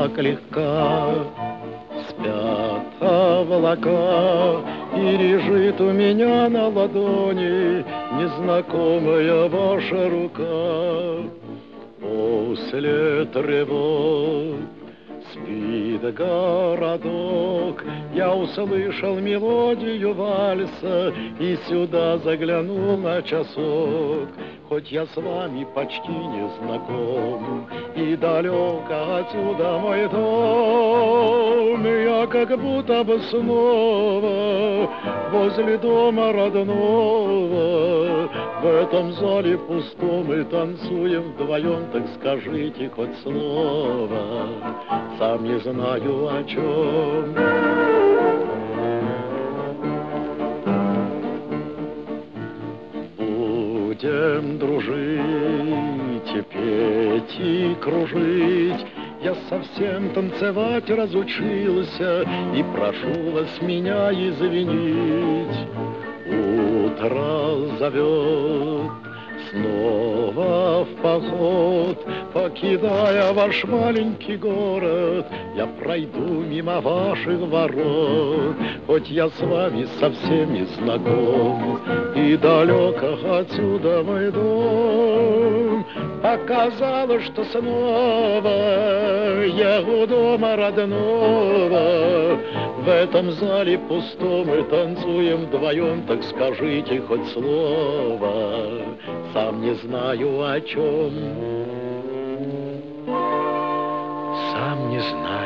так легка. Спят облака, и лежит у меня на ладони незнакомая ваша рука. После тревог спит городок, я услышал мелодию вальса и сюда заглянул на часок. Хоть я с вами почти не знаком, и далеко отсюда мой дом, я как будто бы снова возле дома родного. В этом зале пустом мы танцуем вдвоем, так скажите хоть слово, сам не знаю о чем. Будем дружить, петь и кружить. Я совсем танцевать разучился, и прошу вас меня извинить. Утро зовет снова в поход, покидая ваш маленький город, я пройду мимо ваших ворот. Хоть я с вами совсем не знаком, и далеко отсюда мой дом, показалось, что снова я у дома родного. В этом зале пустом мы танцуем вдвоем, так скажите хоть слово, сам не знаю о чем. Сам не знаю.